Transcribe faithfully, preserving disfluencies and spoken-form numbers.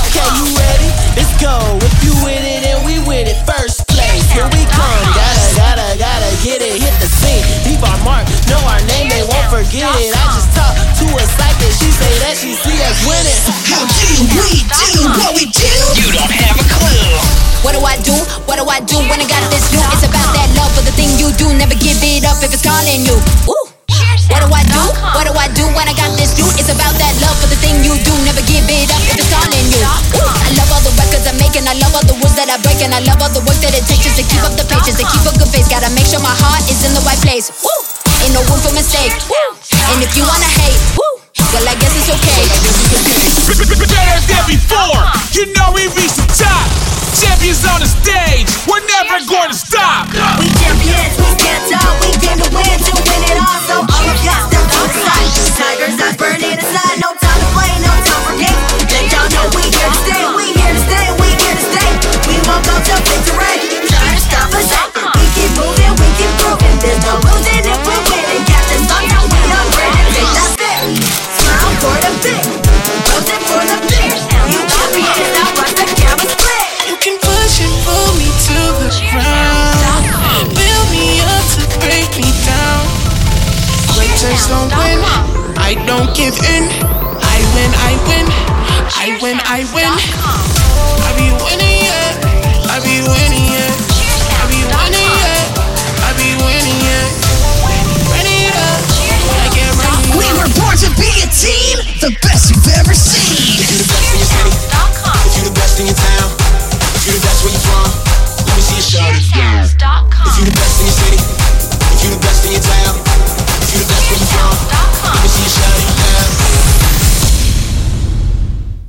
Okay, you ready? Let's go. If you with it and we with it, first place. Here we come. Gotta, gotta, gotta get it. Hit the scene. Leave our mark. Know our name. They won't forget it. I just talk to a psychic. She say that she see us winning. How do we do what we do? You don't have a clue. What do I do? What do I do when I got this new? It's about that love for the thing you do. Never give it up if it's calling you. Ooh. What do I do? What do I do when I got this new? It's about that love for the thing you do. Never give it up if it's calling you. Ooh. I love all the records I'm making. I love all the rules that I break. And I love all the work that it takes just to keep up the pages, to keep a good face. Gotta make sure my heart is in the right place. Woo. Ain't no room for mistake. Woo. And if you wanna hate, woo, well I guess it's okay. Better than before. You know we reached the top. Champions on the stage. We're never going to stop. We champions, we stand tall. We came to win, to win it all. So all of y'all step to the side. Tigers are burning inside. No time to play, no time for games. Let y'all know we here to stay. We here to stay, we here to stay. We won't go till victory. Try to stop us. We keep moving, we keep proving. There's no losing if we're winning. Captain Sundown, we upgrade and take that fit. Smile for the fit. Rosin for the fit. You champions, now watch the camera split. You can push and pull me to the ground, build me up to break me down. Quitters don't win, I don't give in. I win, I win, I win, I win. I be winning, yeah, I be winning, yeah. I be winning, yeah, I be winning, yeah. Ready up, I get ready. We were born to be a team, the best you've ever seen.